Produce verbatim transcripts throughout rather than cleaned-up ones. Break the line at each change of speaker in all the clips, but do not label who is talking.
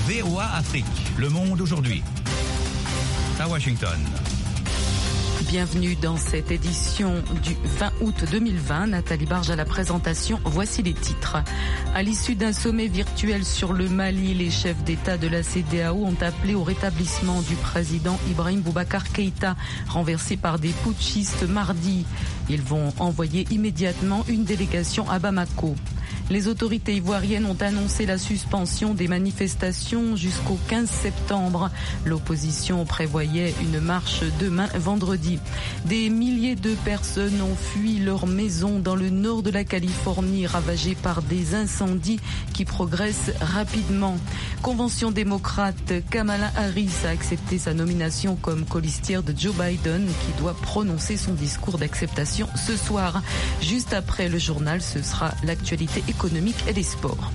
V O A Afrique, le monde aujourd'hui. À Washington.
Bienvenue dans cette édition du vingt août deux mille vingt. Nathalie Barge à la présentation. Voici les titres. À l'issue d'un sommet virtuel sur le Mali, les chefs d'État de la C E D E A O ont appelé au rétablissement du président Ibrahim Boubacar Keïta, renversé par des putschistes mardi. Ils vont envoyer immédiatement une délégation à Bamako. Les autorités ivoiriennes ont annoncé la suspension des manifestations jusqu'au quinze septembre. L'opposition prévoyait une marche demain vendredi. Des milliers de personnes ont fui leur maison dans le nord de la Californie, ravagée par des incendies qui progressent rapidement. Convention démocrate, Kamala Harris a accepté sa nomination comme colistière de Joe Biden, qui doit prononcer son discours d'acceptation ce soir. Juste après le journal, ce sera l'actualité économique. économique et des sports.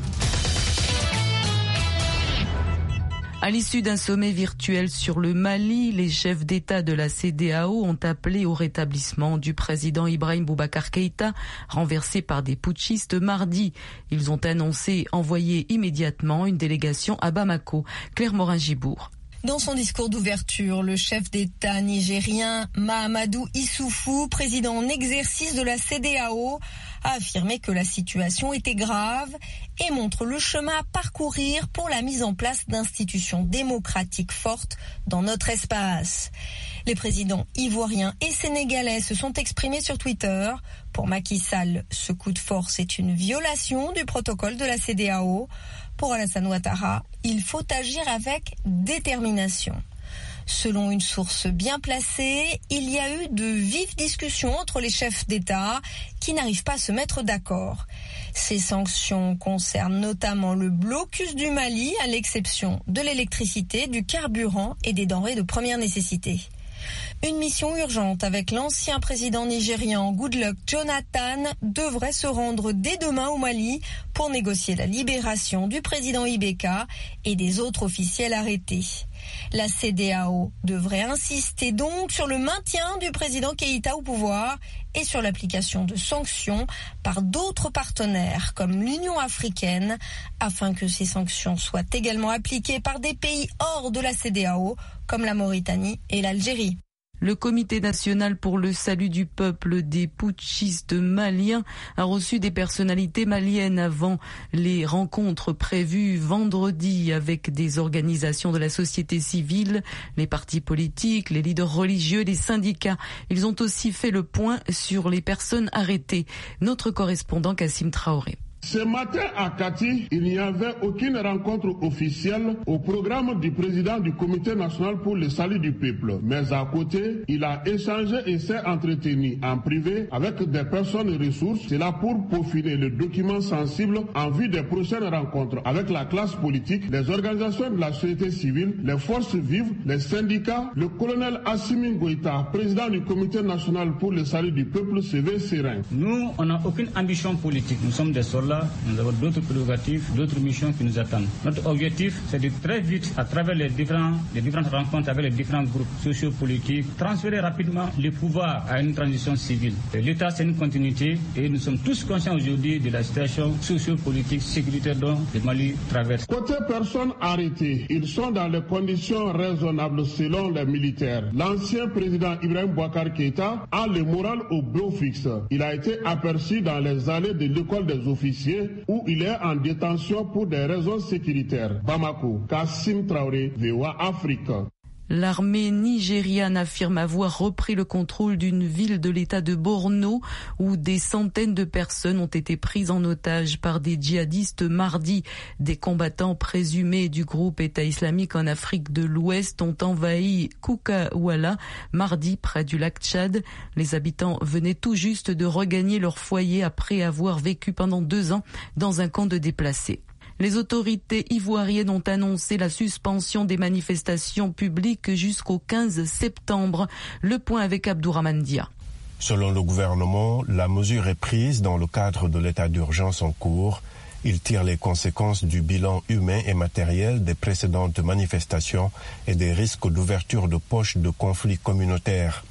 À l'issue d'un sommet virtuel sur le Mali, les chefs d'État de la C E D E A O ont appelé au rétablissement du président Ibrahim Boubacar Keïta, renversé par des putschistes mardi. Ils ont annoncé envoyer immédiatement une délégation à Bamako. Claire Morin-Gibourg.
Dans son discours d'ouverture, le chef d'État nigérien Mahamadou Issoufou, président en exercice de la C E D E A O, a affirmé que la situation était grave et montre le chemin à parcourir pour la mise en place d'institutions démocratiques fortes dans notre espace. Les présidents ivoiriens et sénégalais se sont exprimés sur Twitter. Pour Macky Sall, ce coup de force est une violation du protocole de la C E D E A O. Pour Alassane Ouattara, il faut agir avec détermination. Selon une source bien placée, il y a eu de vives discussions entre les chefs d'État qui n'arrivent pas à se mettre d'accord. Ces sanctions concernent notamment le blocus du Mali, à l'exception de l'électricité, du carburant et des denrées de première nécessité. Une mission urgente avec l'ancien président nigérian Goodluck Jonathan devrait se rendre dès demain au Mali pour négocier la libération du président Ibeka et des autres officiels arrêtés. La C E D E A O devrait insister donc sur le maintien du président Keïta au pouvoir et sur l'application de sanctions par d'autres partenaires comme l'Union africaine afin que ces sanctions soient également appliquées par des pays hors de la C E D E A O comme la Mauritanie et l'Algérie.
Le Comité national pour le salut du peuple des putschistes maliens a reçu des personnalités maliennes avant les rencontres prévues vendredi avec des organisations de la société civile, les partis politiques, les leaders religieux, les syndicats. Ils ont aussi fait le point sur les personnes arrêtées. Notre correspondant Kassim Traoré.
Ce matin à Kati, il n'y avait aucune rencontre officielle au programme du président du Comité national pour le salut du peuple. Mais à côté, il a échangé et s'est entretenu en privé avec des personnes ressources. C'est là pour peaufiner le document sensible en vue des prochaines rencontres avec la classe politique, les organisations de la société civile, les forces vives, les syndicats. Le colonel Assimi Goïta, président du Comité national pour le salut du peuple, se veut serein.
Nous, on n'a aucune ambition politique. Nous sommes des soldats. Nous avons d'autres prérogatives, d'autres missions qui nous attendent. Notre objectif, c'est de très vite, à travers les, différents, les différentes rencontres avec les différents groupes sociopolitiques, transférer rapidement le pouvoir à une transition civile. L'État, c'est une continuité et nous sommes tous conscients aujourd'hui de la situation sociopolitique, sécuritaire dont le Mali traverse.
Côté personnes arrêtées, ils sont dans les conditions raisonnables selon les militaires. L'ancien président Ibrahim Boubacar Keïta a le moral au beau fixe. Il a été aperçu dans les allées de l'école des officiers où il est en détention pour des raisons sécuritaires. Bamako, Kassim Traoré, V O A Afrique.
L'armée nigériane affirme avoir repris le contrôle d'une ville de l'état de Borno où des centaines de personnes ont été prises en otage par des djihadistes mardi. Des combattants présumés du groupe État islamique en Afrique de l'Ouest ont envahi Koukawala mardi près du lac Tchad. Les habitants venaient tout juste de regagner leur foyer après avoir vécu pendant deux ans dans un camp de déplacés. Les autorités ivoiriennes ont annoncé la suspension des manifestations publiques jusqu'au quinze septembre. Le point avec Abdourahmane Dia.
Selon le gouvernement, la mesure est prise dans le cadre de l'état d'urgence en cours. Il tire les conséquences du bilan humain et matériel des précédentes manifestations et des risques d'ouverture de poches de conflits communautaires.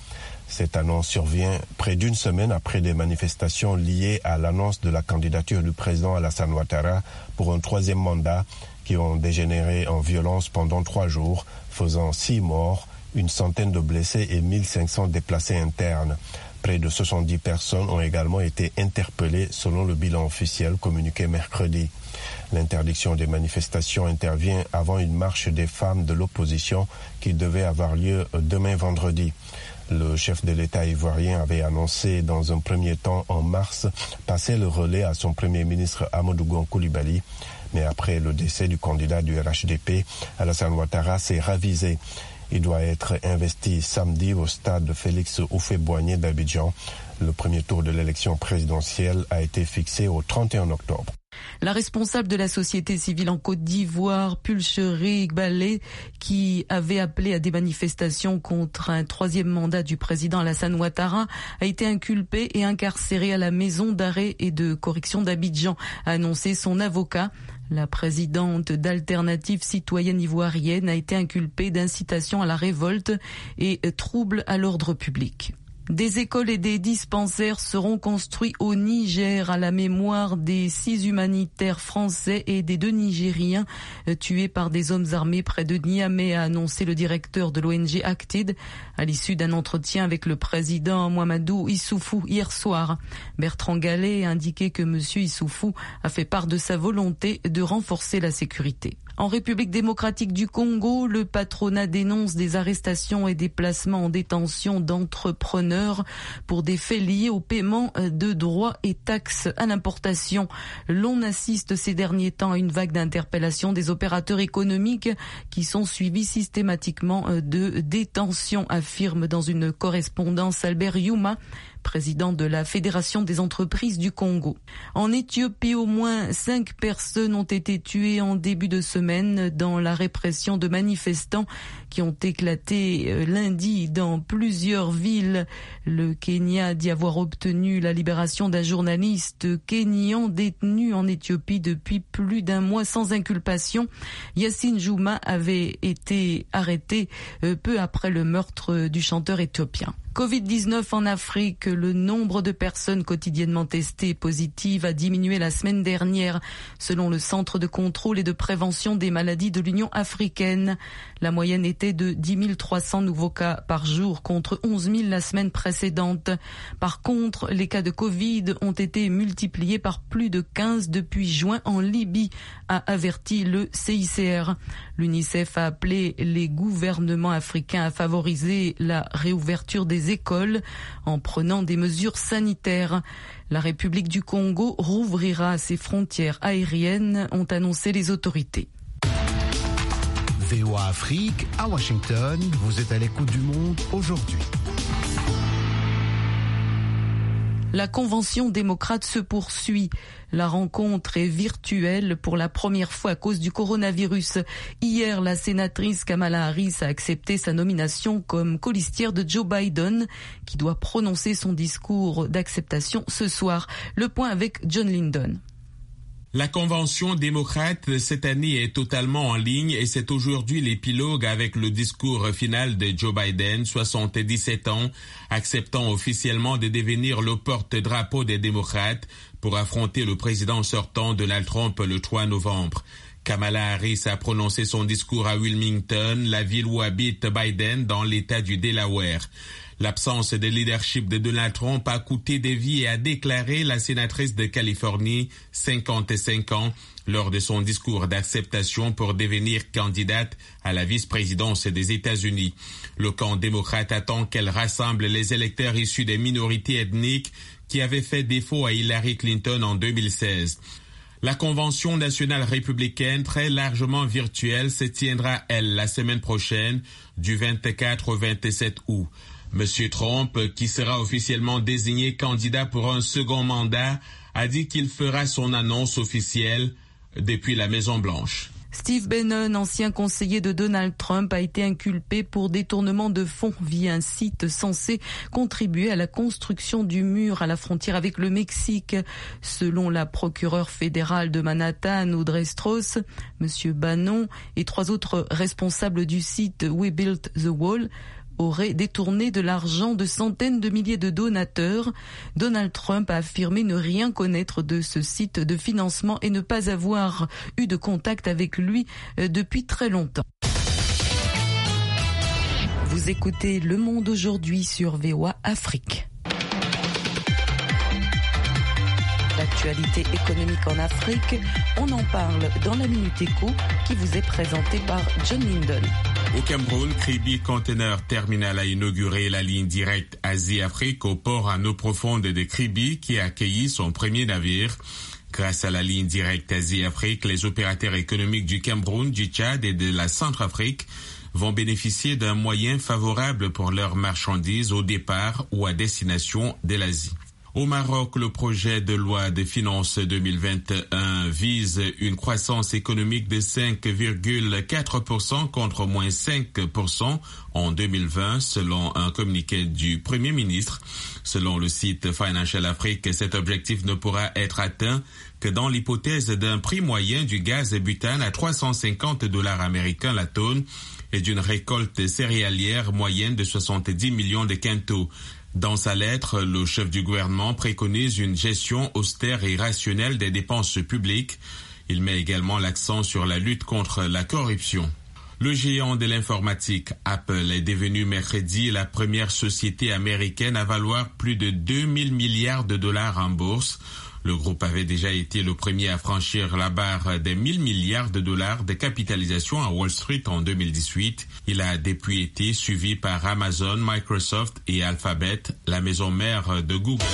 Cette annonce survient près d'une semaine après des manifestations liées à l'annonce de la candidature du président Alassane Ouattara pour un troisième mandat qui ont dégénéré en violence pendant trois jours, faisant six morts, une centaine de blessés et mille cinq cents déplacés internes. Près de soixante-dix personnes ont également été interpellées selon le bilan officiel communiqué mercredi. L'interdiction des manifestations intervient avant une marche des femmes de l'opposition qui devait avoir lieu demain vendredi. Le chef de l'État ivoirien avait annoncé dans un premier temps en mars passer le relais à son premier ministre Amadou Gon Coulibaly. Mais après le décès du candidat du R H D P, Alassane Ouattara s'est ravisé. Il doit être investi samedi au stade Félix Houphouët-Boigny d'Abidjan. Le premier tour de l'élection présidentielle a été fixé au trente et un octobre.
La responsable de la société civile en Côte d'Ivoire, Pulcherie Igbalé, qui avait appelé à des manifestations contre un troisième mandat du président Alassane Ouattara, a été inculpée et incarcérée à la maison d'arrêt et de correction d'Abidjan, a annoncé son avocat. La présidente d'Alternative citoyenne ivoirienne a été inculpée d'incitation à la révolte et trouble à l'ordre public. Des écoles et des dispensaires seront construits au Niger à la mémoire des six humanitaires français et des deux Nigériens tués par des hommes armés près de Niamey, a annoncé le directeur de l'O N G Acted à l'issue d'un entretien avec le président Mahamadou Issoufou hier soir. Bertrand Gallet a indiqué que M. Issoufou a fait part de sa volonté de renforcer la sécurité. En République démocratique du Congo, le patronat dénonce des arrestations et des placements en détention d'entrepreneurs pour des faits liés au paiement de droits et taxes à l'importation. L'on assiste ces derniers temps à une vague d'interpellations des opérateurs économiques qui sont suivis systématiquement de détention, affirme dans une correspondance Albert Youma, président de la Fédération des entreprises du Congo. En Éthiopie, au moins cinq personnes ont été tuées en début de semaine dans la répression de manifestants qui ont éclaté lundi dans plusieurs villes. Le Kenya dit avoir obtenu la libération d'un journaliste kényan détenu en Éthiopie depuis plus d'un mois sans inculpation. Yassine Juma avait été arrêté peu après le meurtre du chanteur éthiopien. covid dix-neuf en Afrique, le nombre de personnes quotidiennement testées positives a diminué la semaine dernière, selon le Centre de contrôle et de prévention des maladies de l'Union africaine. La moyenne était de dix mille trois cents nouveaux cas par jour contre onze mille la semaine précédente. Par contre, les cas de Covid ont été multipliés par plus de quinze depuis juin en Libye, a averti le C I C R. L'UNICEF a appelé les gouvernements africains à favoriser la réouverture des écoles en prenant des mesures sanitaires. La République du Congo rouvrira ses frontières aériennes, ont annoncé les autorités.
V O A Afrique, à Washington, vous êtes à l'écoute du monde aujourd'hui.
La convention démocrate se poursuit. La rencontre est virtuelle pour la première fois à cause du coronavirus. Hier, la sénatrice Kamala Harris a accepté sa nomination comme colistière de Joe Biden, qui doit prononcer son discours d'acceptation ce soir. Le point avec John Lyndon.
La convention démocrate cette année est totalement en ligne et c'est aujourd'hui l'épilogue avec le discours final de Joe Biden, soixante-dix-sept ans, acceptant officiellement de devenir le porte-drapeau des démocrates pour affronter le président sortant Donald Trump le trois novembre. Kamala Harris a prononcé son discours à Wilmington, la ville où habite Biden dans l'État du Delaware. L'absence de leadership de Donald Trump a coûté des vies et a déclaré la sénatrice de Californie, cinquante-cinq ans, lors de son discours d'acceptation pour devenir candidate à la vice-présidence des États-Unis. Le camp démocrate attend qu'elle rassemble les électeurs issus des minorités ethniques qui avaient fait défaut à Hillary Clinton en deux mille seize. La Convention nationale républicaine, très largement virtuelle, se tiendra, elle, la semaine prochaine, du vingt-quatre au vingt-sept août. Monsieur Trump, qui sera officiellement désigné candidat pour un second mandat, a dit qu'il fera son annonce officielle depuis la Maison-Blanche.
Steve Bannon, ancien conseiller de Donald Trump, a été inculpé pour détournement de fonds via un site censé contribuer à la construction du mur à la frontière avec le Mexique. Selon la procureure fédérale de Manhattan, Audrey Strauss, M. Bannon et trois autres responsables du site We Built the Wall aurait détourné de l'argent de centaines de milliers de donateurs. Donald Trump a affirmé ne rien connaître de ce site de financement et ne pas avoir eu de contact avec lui depuis très longtemps. Vous écoutez Le Monde aujourd'hui sur V O A Afrique. L'actualité économique en Afrique, on en parle dans la Minute Éco qui vous est présentée par John Lindon.
Au Cameroun, Kribi Container Terminal a inauguré la ligne directe Asie-Afrique au port à eau profonde de Kribi qui a accueilli son premier navire. Grâce à la ligne directe Asie-Afrique, les opérateurs économiques du Cameroun, du Tchad et de la Centrafrique vont bénéficier d'un moyen favorable pour leurs marchandises au départ ou à destination de l'Asie. Au Maroc, le projet de loi de finances deux mille vingt et un vise une croissance économique de cinq virgule quatre pour cent contre moins cinq pour cent en deux mille vingt, selon un communiqué du Premier ministre. Selon le site Financial Afrique, cet objectif ne pourra être atteint que dans l'hypothèse d'un prix moyen du gaz butane à trois cent cinquante dollars américains la tonne et d'une récolte céréalière moyenne de soixante-dix millions de quintaux. Dans sa lettre, le chef du gouvernement préconise une gestion austère et rationnelle des dépenses publiques. Il met également l'accent sur la lutte contre la corruption. Le géant de l'informatique Apple est devenu mercredi la première société américaine à valoir plus de deux mille milliards de dollars en bourse. Le groupe avait déjà été le premier à franchir la barre des mille milliards de dollars de capitalisation à Wall Street en deux mille dix-huit. Il a depuis été suivi par Amazon, Microsoft et Alphabet, la maison mère de Google.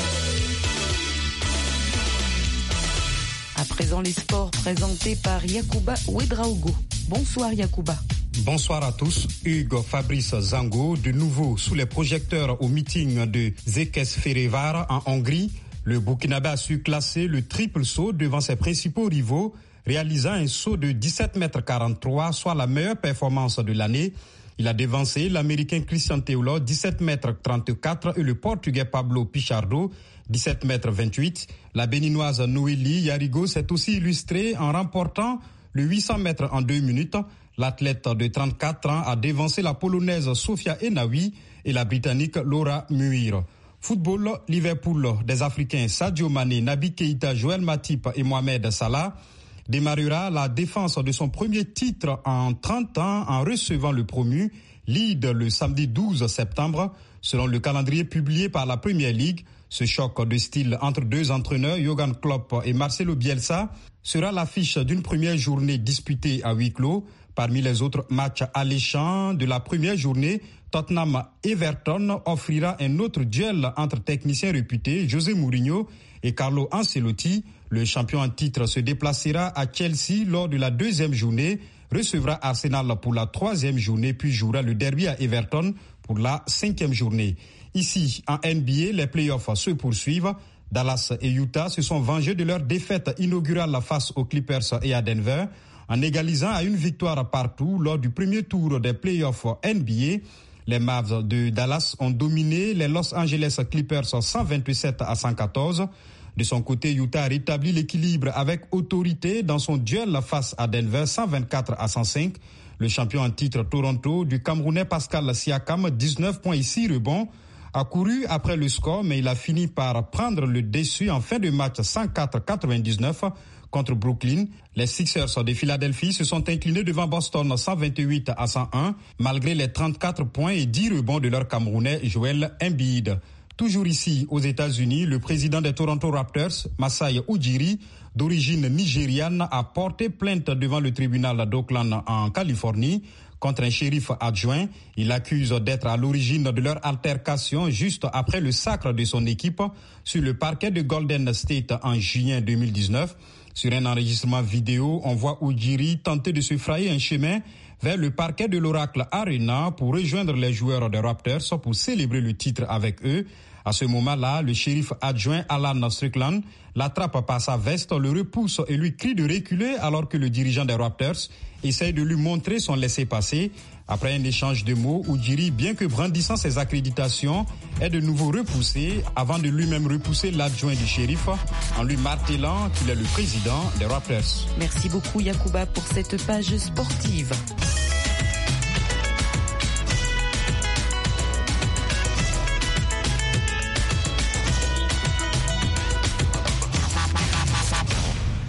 À présent, les sports présentés par Yacouba Ouedraogo. Bonsoir Yacouba.
Bonsoir à tous. Hugues Fabrice Zango, de nouveau sous les projecteurs au meeting de Székesfehérvár en Hongrie. Le Burkinabé a su classer le triple saut devant ses principaux rivaux, réalisant un saut de dix-sept mètres quarante-trois, soit la meilleure performance de l'année. Il a devancé l'Américain Christian Theulot, dix-sept mètres trente-quatre, et le Portugais Pablo Pichardo, dix-sept mètres vingt-huit. La Béninoise Noélie Yarigo s'est aussi illustrée en remportant le huit cents mètres en deux minutes. L'athlète de trente-quatre ans a devancé la Polonaise Sofia Enawi et la Britannique Laura Muir. Football, Liverpool des Africains Sadio Mané, Naby Keïta, Joël Matip et Mohamed Salah démarrera la défense de son premier titre en trente ans en recevant le promu Leeds le samedi douze septembre. Selon le calendrier publié par la Premier League, ce choc de style entre deux entraîneurs, Jürgen Klopp et Marcelo Bielsa, sera l'affiche d'une première journée disputée à huis clos. Parmi les autres matchs alléchants de la première journée, Tottenham-Everton offrira un autre duel entre techniciens réputés José Mourinho et Carlo Ancelotti. Le champion en titre se déplacera à Chelsea lors de la deuxième journée, recevra Arsenal pour la troisième journée, puis jouera le derby à Everton pour la cinquième journée. Ici, en N B A, les playoffs se poursuivent. Dallas et Utah se sont vengés de leur défaite inaugurale face aux Clippers et à Denver, en égalisant à une victoire partout lors du premier tour des playoffs N B A. Les Mavs de Dallas ont dominé les Los Angeles Clippers cent vingt-sept à cent quatorze. De son côté, Utah a rétabli l'équilibre avec autorité dans son duel face à Denver cent vingt-quatre à cent cinq. Le champion en titre Toronto du Camerounais Pascal Siakam, dix-neuf points et six rebonds, a couru après le score, mais il a fini par prendre le dessus en fin de match cent quatre à quatre-vingt-dix-neuf contre Brooklyn. Les Sixers de Philadelphie se sont inclinés devant Boston cent vingt-huit à cent un, malgré les trente-quatre points et dix rebonds de leur Camerounais Joel Embiid. Toujours ici, aux États-Unis, le président des Toronto Raptors, Masai Ujiri, d'origine nigériane, a porté plainte devant le tribunal d'Oakland en Californie contre un shérif adjoint. Il l'accuse d'être à l'origine de leur altercation juste après le sacre de son équipe sur le parquet de Golden State en juillet deux mille dix-neuf. Sur un enregistrement vidéo, on voit Ujiri tenter de se frayer un chemin vers le parquet de l'Oracle Arena pour rejoindre les joueurs des Raptors pour célébrer le titre avec eux. À ce moment-là, le shérif adjoint Alan Strickland l'attrape par sa veste, le repousse et lui crie de reculer alors que le dirigeant des Raptors essaye de lui montrer son laissez-passer. Après un échange de mots, Ujiri, bien que brandissant ses accréditations, est de nouveau repoussé avant de lui-même repousser l'adjoint du shérif en lui martelant qu'il est le président des Raptors.
Merci beaucoup Yacouba pour cette page sportive.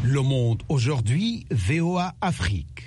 Le Monde aujourd'hui, V O A Afrique.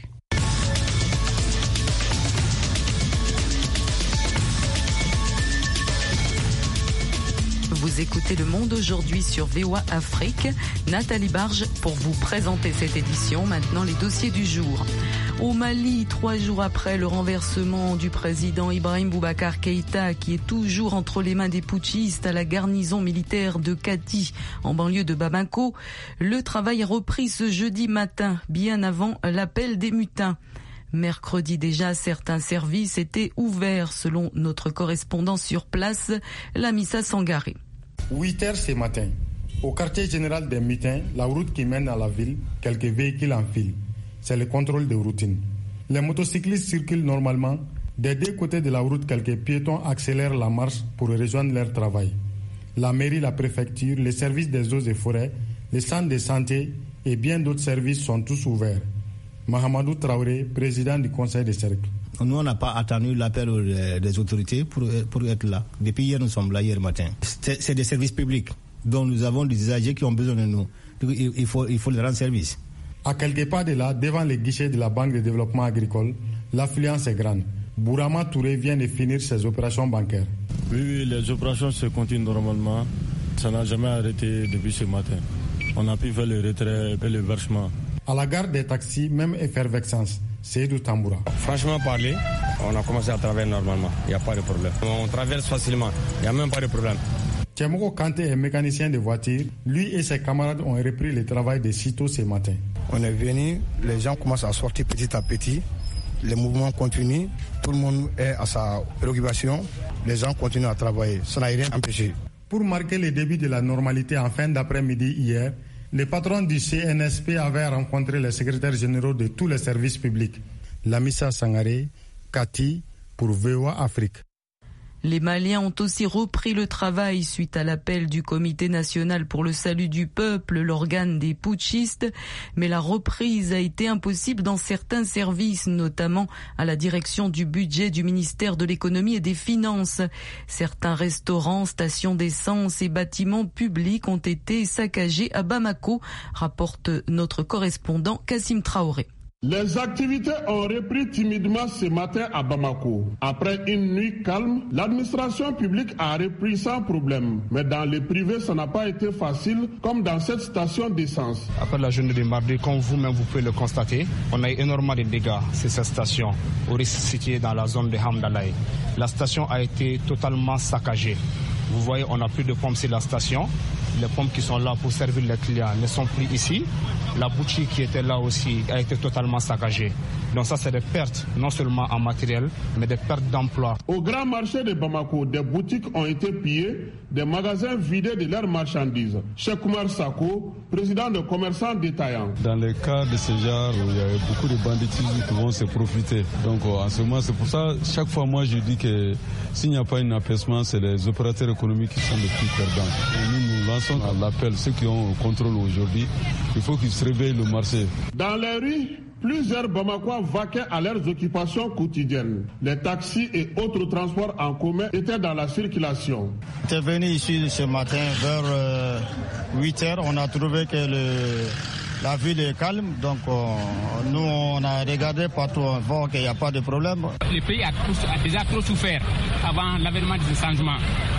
Vous écoutez Le Monde aujourd'hui sur V O A Afrique. Nathalie Barge pour vous présenter cette édition. Maintenant, les dossiers du jour. Au Mali, trois jours après le renversement du président Ibrahim Boubacar Keïta, qui est toujours entre les mains des putschistes à la garnison militaire de Kati, en banlieue de Bamako, le travail a repris ce jeudi matin, bien avant l'appel des mutins. Mercredi déjà, certains services étaient ouverts, selon notre correspondant sur place, Lamissa Sangaré.
huit heures ce matin, au quartier général des mutins, la route qui mène à la ville, quelques véhicules en file. C'est le contrôle de routine. Les motocyclistes circulent normalement. Des deux côtés de la route, quelques piétons accélèrent la marche pour rejoindre leur travail. La mairie, la préfecture, les services des eaux et forêts, les centres de santé et bien d'autres services sont tous ouverts. Mahamadou Traoré, président du conseil des cercles.
Nous, on n'a pas attendu l'appel des autorités pour, pour être là. Depuis hier, nous sommes là, hier matin. C'est, c'est des services publics dont nous avons des usagers qui ont besoin de nous. Il, il, faut, il faut leur rendre service.
À quelques pas de là, devant les guichets de la Banque de développement agricole, l'affluence est grande. Bourama Touré vient de finir ses opérations bancaires.
Oui, oui, les opérations se continuent normalement. Ça n'a jamais arrêté depuis ce matin. On a pu faire le retrait et le versement.
À la gare des taxis, même effervescence. Seydou Tamboura.
Franchement parler, on a commencé à travailler normalement. Il n'y a pas de problème. On traverse facilement. Il n'y a même pas de problème.
Tchemoko Kanté est mécanicien de voiture. Lui et ses camarades ont repris le travail de sitôt ce matin.
On est venu, les gens commencent à sortir petit à petit. Les mouvements continuent. Tout le monde est à sa préoccupation. Les gens continuent à travailler. Ça n'a rien empêché.
Pour marquer le début de la normalité en fin d'après-midi hier, les patrons du C N S P avaient rencontré les secrétaires généraux de tous les services publics. Lamissa Sangaré, Kati, pour V O A Afrique.
Les Maliens ont aussi repris le travail suite à l'appel du Comité national pour le salut du peuple, l'organe des putschistes. Mais la reprise a été impossible dans certains services, notamment à la direction du budget du ministère de l'économie et des finances. Certains restaurants, stations d'essence et bâtiments publics ont été saccagés à Bamako, rapporte notre correspondant Kassim Traoré.
Les activités ont repris timidement ce matin à Bamako. Après une nuit calme, l'administration publique a repris sans problème. Mais dans le privé, ça n'a pas été facile, comme dans cette station d'essence.
Après la journée de mardi, comme vous-même vous pouvez le constater, on a eu énormément de dégâts sur cette station, au risque située dans la zone de Hamdalaï. La station a été totalement saccagée. Vous voyez, on n'a plus de pompes sur la station. Les pompes qui sont là pour servir les clients ne sont plus ici. La boutique qui était là aussi a été totalement saccagée. Donc ça, c'est des pertes, non seulement en matériel, mais des pertes d'emploi.
Au grand marché de Bamako, des boutiques ont été pillées, des magasins vidés de leurs marchandises. Cheikh Oumar Sako, président de commerçants détaillants.
Dans les cas de ce genre, il y a beaucoup de banditisme qui vont se profiter. Donc en ce moment, c'est pour ça, chaque fois, moi, je dis que s'il n'y a pas un apaisement, c'est les opérateurs économiques qui sont les plus perdants. Et nous, nous lançons à l'appel ceux qui ont le contrôle aujourd'hui. Il faut qu'ils se réveillent le marché.
Dans les rues, plusieurs Bamakois vaquaient à leurs occupations quotidiennes. Les taxis et autres transports en commun étaient dans la circulation.
J'étais venu ici ce matin vers euh, huit heures. On a trouvé que le, la ville est calme. Donc euh, nous, on a regardé partout, on voit qu'il n'y a pas de problème.
Le pays a, a déjà trop souffert avant l'avènement de ce changement.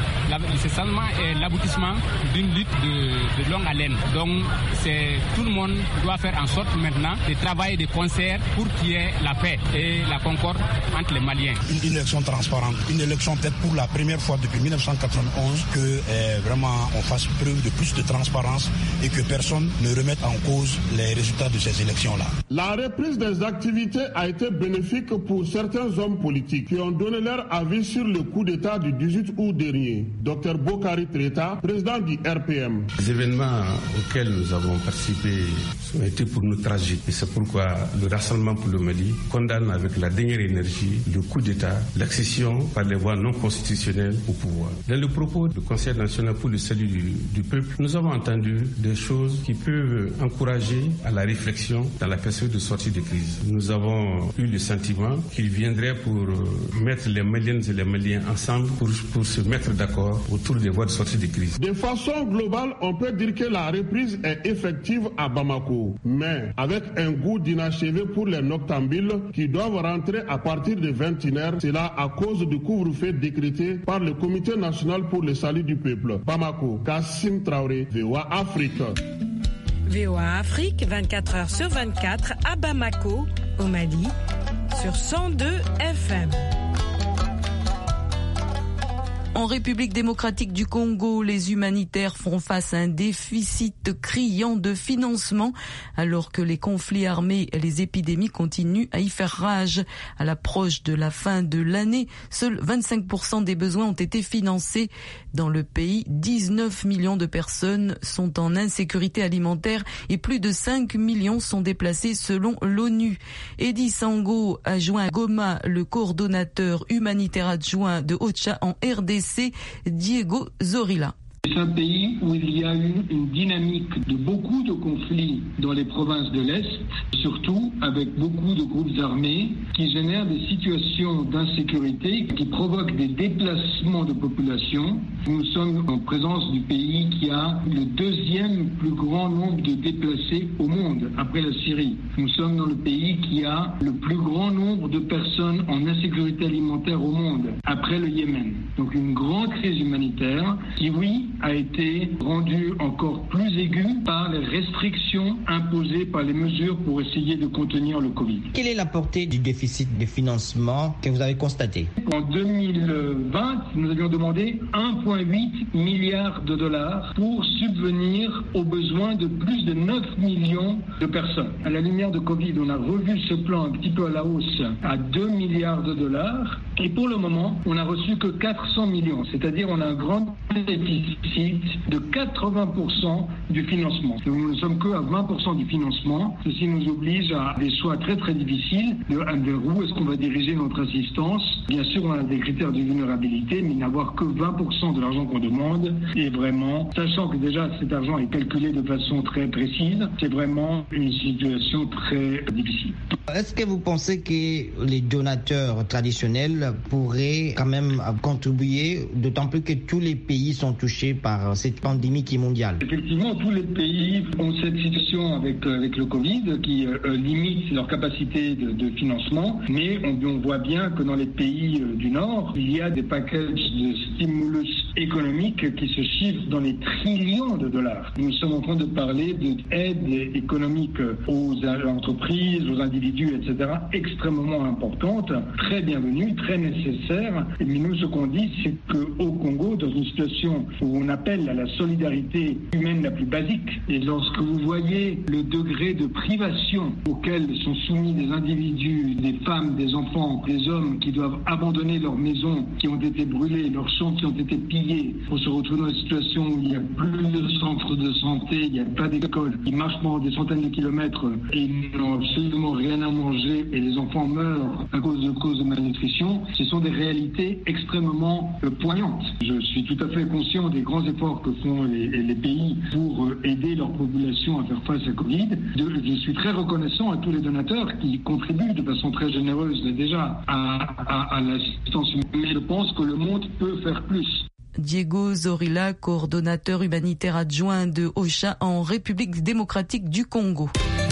Ce changement est l'aboutissement d'une lutte de, de longue haleine. Donc, c'est, tout le monde doit faire en sorte maintenant de travailler de concert pour qu'il y ait la paix et la concorde entre les Maliens.
Une élection transparente, une élection peut-être pour la première fois depuis mille neuf cent quatre-vingt-onze que eh, vraiment on fasse preuve de plus de transparence et que personne ne remette en cause les résultats de ces élections-là.
La reprise des activités a été bénéfique pour certains hommes politiques qui ont donné leur avis sur le coup d'État du dix-huit août dernier. Docteur Bokari Treta, président du R P M.
Les événements auxquels nous avons participé ont été pour nous tragiques. Et c'est pourquoi le Rassemblement pour le Mali condamne avec la dernière énergie le coup d'État, l'accession par les voies non constitutionnelles au pouvoir. Dans le propos du Conseil national pour le salut du, du peuple, nous avons entendu des choses qui peuvent encourager à la réflexion dans la perspective de sortie de crise. Nous avons eu le sentiment qu'il viendrait pour mettre les Maliennes et les Maliens ensemble pour, pour se mettre d'accord d'accord autour des voies de sortie de crise.
De façon globale, on peut dire que la reprise est effective à Bamako, mais avec un goût d'inachevé pour les noctambules qui doivent rentrer à partir de vingt et une heures, cela à cause du couvre-feu décrété par le Comité national pour le salut du peuple. Bamako, Kassim Traoré, V O A Afrique.
V O A Afrique, vingt-quatre heures sur vingt-quatre à Bamako, au Mali, sur cent deux F M.
En République démocratique du Congo, les humanitaires font face à un déficit criant de financement alors que les conflits armés et les épidémies continuent à y faire rage. À l'approche de la fin de l'année, seuls vingt-cinq pour cent des besoins ont été financés. Dans le pays, dix-neuf millions de personnes sont en insécurité alimentaire et plus de cinq millions sont déplacés selon l'ONU. Eddy Sango a joint à Goma le coordonnateur humanitaire adjoint de OCHA en R D C, Diego Zorilla.
C'est un pays où il y a eu une dynamique de beaucoup de conflits dans les provinces de l'Est, surtout avec beaucoup de groupes armés qui génèrent des situations d'insécurité, qui provoquent des déplacements de population. Nous sommes en présence du pays qui a le deuxième plus grand nombre de déplacés au monde, après la Syrie. Nous sommes dans le pays qui a le plus grand nombre de personnes en insécurité alimentaire au monde, après le Yémen. Donc une grande crise humanitaire qui, oui, a été rendue encore plus aiguë par les restrictions imposées par les mesures pour essayer de contenir le Covid.
Quelle est la portée du déficit de financement que vous avez constaté?
En deux mille vingt, nous avions demandé un virgule huit milliard de dollars pour subvenir aux besoins de plus de neuf millions de personnes. À la lumière de Covid, on a revu ce plan un petit peu à la hausse à deux milliards de dollars. Et pour le moment, on n'a reçu que quatre cents millions, c'est-à-dire on a un grand déficit de quatre-vingts pour cent du financement. Donc nous ne sommes que à vingt pour cent du financement. Ceci nous oblige à des choix très très difficiles de vers où est-ce qu'on va diriger notre assistance. Bien sûr, on a des critères de vulnérabilité, mais n'avoir que vingt pour cent de l'argent qu'on demande est vraiment, sachant que déjà cet argent est calculé de façon très précise, c'est vraiment une situation très difficile.
Est-ce que vous pensez que les donateurs traditionnels pourraient quand même contribuer, d'autant plus que tous les pays sont touchés par cette pandémie qui est mondiale?
Effectivement, tous les pays ont cette situation avec, avec le Covid qui euh, limite leur capacité de, de financement, mais on, on voit bien que dans les pays euh, du Nord, il y a des packages de stimulus économique qui se chiffrent dans les trillions de dollars. Nous sommes en train de parler d'aide économique aux entreprises, aux individus, et cetera, extrêmement importante, très bienvenue, très nécessaire. Mais nous, ce qu'on dit, c'est qu'au Congo, dans une situation où on appelle à la solidarité humaine la plus basique, et lorsque vous voyez le degré de privation auquel sont soumis des individus, des femmes, des enfants, des hommes qui doivent abandonner leurs maisons, qui ont été brûlées, leurs champs qui ont été pillés, pour se retrouver dans une situation où il n'y a plus de centre de santé, il n'y a pas d'école, ils marchent pendant des centaines de kilomètres et ils n'ont absolument rien à manger et les enfants meurent à cause de causes de malnutrition, ce sont des réalités extrêmement euh, poignantes. Je suis tout à fait conscient des grands efforts que font les, les pays pour euh, aider leur population à faire face à Covid. De, je suis très reconnaissant à tous les donateurs qui contribuent de façon très généreuse déjà à, à, à l'assistance, mais je pense que le monde peut faire plus.
Diego Zorilla, coordonnateur humanitaire adjoint de OCHA en République démocratique du Congo.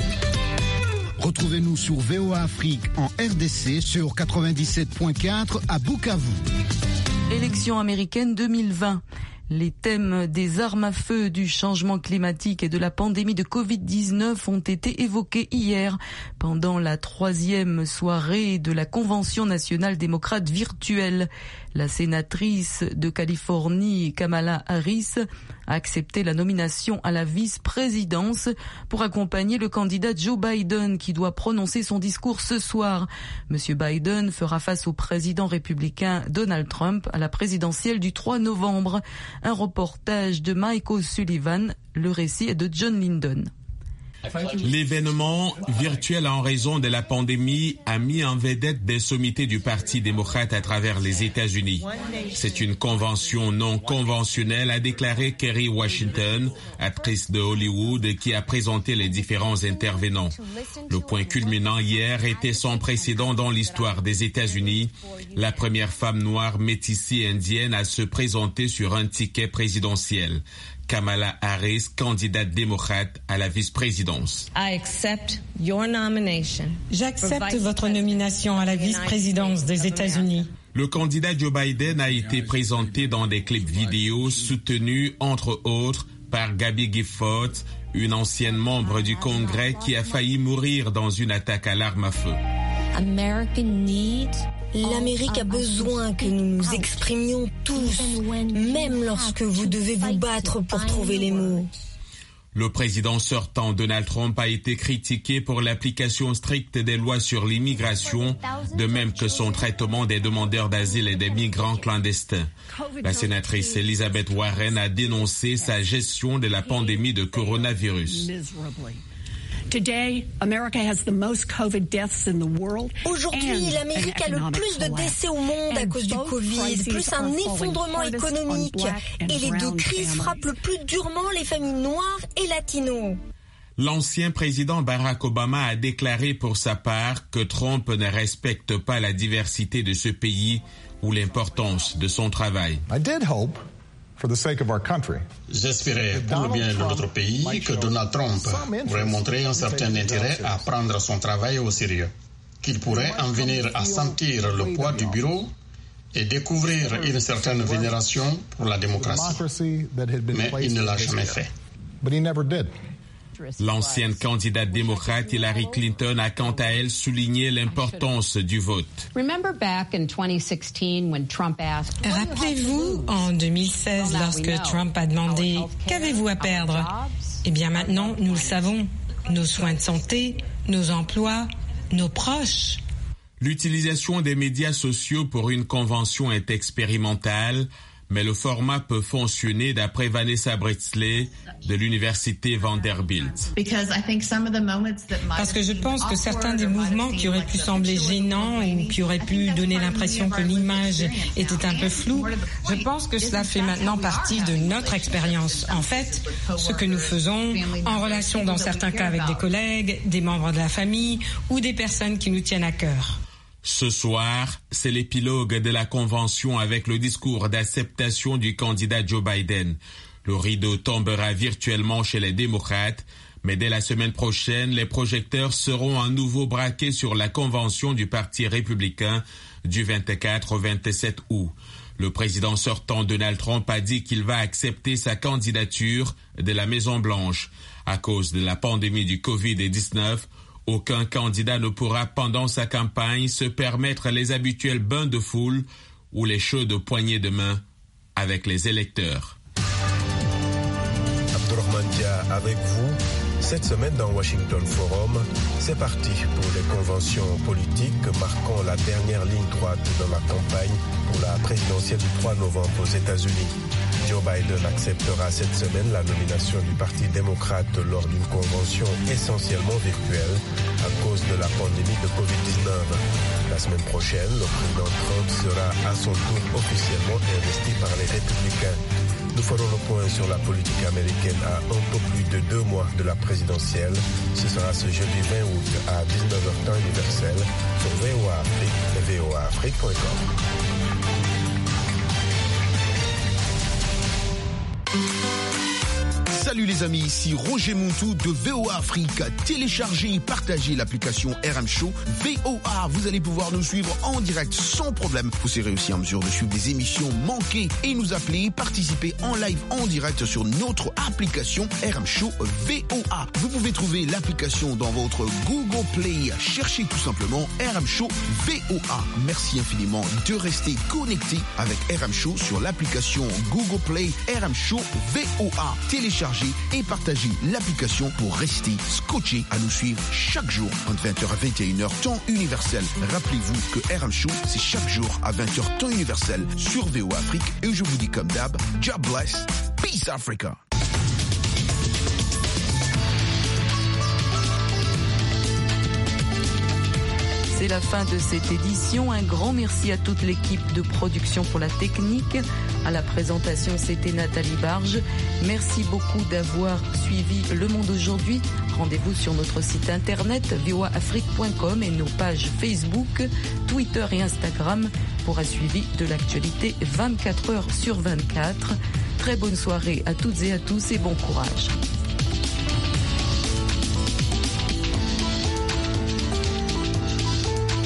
Retrouvez-nous sur V O A Afrique en R D C sur quatre-vingt-dix-sept virgule quatre à Bukavu.
Élections américaines deux mille vingt. Les thèmes des armes à feu, du changement climatique et de la pandémie de covid dix-neuf ont été évoqués hier pendant la troisième soirée de la Convention nationale démocrate virtuelle. La sénatrice de Californie, Kamala Harris, a accepté la nomination à la vice-présidence pour accompagner le candidat Joe Biden qui doit prononcer son discours ce soir. Monsieur Biden fera face au président républicain Donald Trump à la présidentielle du trois novembre. Un reportage de Mike O'Sullivan, le récit est de John Lyndon.
L'événement virtuel en raison de la pandémie a mis en vedette des sommités du Parti démocrate à travers les États-Unis. C'est une convention non conventionnelle, a déclaré Kerry Washington, actrice de Hollywood, qui a présenté les différents intervenants. Le point culminant hier était sans précédent dans l'histoire des États-Unis. La première femme noire métissée indienne à se présenter sur un ticket présidentiel. Kamala Harris, candidate démocrate à la vice-présidence.
J'accepte votre nomination à la vice-présidence des États-Unis.
Le candidat Joe Biden a été présenté dans des clips vidéo soutenus, entre autres, par Gabby Gifford, une ancienne membre du Congrès qui a failli mourir dans une attaque à l'arme à feu.
L'Amérique a besoin que nous nous exprimions tous, même lorsque vous devez vous battre pour trouver les mots.
Le président sortant Donald Trump a été critiqué pour l'application stricte des lois sur l'immigration, de même que son traitement des demandeurs d'asile et des migrants clandestins. La sénatrice Elizabeth Warren a dénoncé sa gestion de la pandémie de coronavirus.
Aujourd'hui, l'Amérique a le plus de décès au monde à cause du Covid, plus un effondrement économique. Et les deux crises frappent le plus durement les familles noires et latinos.
L'ancien président Barack Obama a déclaré pour sa part que Trump ne respecte pas la diversité de ce pays ou l'importance de son travail.
J'espérais pour le bien de notre pays que Donald Trump pourrait montrer un certain intérêt à prendre son travail au sérieux, qu'il pourrait en venir à sentir le poids du bureau et découvrir une certaine vénération pour la démocratie. Mais il ne l'a jamais fait.
L'ancienne candidate démocrate Hillary Clinton a quant à elle souligné l'importance du vote.
Rappelez-vous, en deux mille seize, lorsque Trump a demandé « Qu'avez-vous à perdre ?» Eh bien maintenant, nous le savons. Nos soins de santé, nos emplois, nos proches.
L'utilisation des médias sociaux pour une convention est expérimentale, mais le format peut fonctionner d'après Vanessa Britzley de l'université Vanderbilt.
Parce que je pense que certains des mouvements qui auraient pu sembler gênants ou qui auraient pu donner l'impression que l'image était un peu floue, je pense que cela fait maintenant partie de notre expérience. En fait, ce que nous faisons en relation dans certains cas avec des collègues, des membres de la famille ou des personnes qui nous tiennent à cœur.
Ce soir, c'est l'épilogue de la convention avec le discours d'acceptation du candidat Joe Biden. Le rideau tombera virtuellement chez les démocrates, mais dès la semaine prochaine, les projecteurs seront à nouveau braqués sur la convention du Parti républicain du vingt-quatre au vingt-sept août. Le président sortant Donald Trump a dit qu'il va accepter sa candidature de la Maison-Blanche. À cause de la pandémie du covid dix-neuf, aucun candidat ne pourra pendant sa campagne se permettre les habituels bains de foule ou les chaudes poignées de main avec les électeurs.
Abdourahmane Dia avec vous. Cette semaine dans Washington Forum, c'est parti pour les conventions politiques marquant la dernière ligne droite dans la campagne pour la présidentielle du trois novembre aux États-Unis. Joe Biden acceptera cette semaine la nomination du Parti démocrate lors d'une convention essentiellement virtuelle à cause de la pandémie de covid dix-neuf. La semaine prochaine, le président Trump sera à son tour officiellement investi par les républicains. Nous ferons le point sur la politique américaine à un peu plus de deux mois de la présidentielle. Ce sera ce jeudi vingt août à dix-neuf heures temps universel sur V O A Afrique et V O A Afrique point com.
Salut les amis, ici Roger Montou de V O A Afrique. Téléchargez et partagez l'application R M Show V O A. Vous allez pouvoir nous suivre en direct sans problème. Vous serez aussi en mesure de suivre des émissions manquées et nous appeler, participer en live en direct sur notre application R M Show V O A. Vous pouvez trouver l'application dans votre Google Play. Cherchez tout simplement R M Show V O A. Merci infiniment de rester connecté avec R M Show sur l'application Google Play R M Show V O A. Téléchargez et partagez l'application pour rester scotché à nous suivre chaque jour entre vingt heures à vingt et une heures temps universel. Rappelez-vous que R M Show, c'est chaque jour à vingt heures temps universel sur V O A Afrique. Et je vous dis comme d'hab, God bless, peace Africa.
C'est la fin de cette édition. Un grand merci à toute l'équipe de production pour la technique. À la présentation, c'était Nathalie Barge. Merci beaucoup d'avoir suivi Le Monde aujourd'hui. Rendez-vous sur notre site internet v o a afrique point com et nos pages Facebook, Twitter et Instagram pour un suivi de l'actualité vingt-quatre heures sur vingt-quatre. Très bonne soirée à toutes et à tous et bon courage.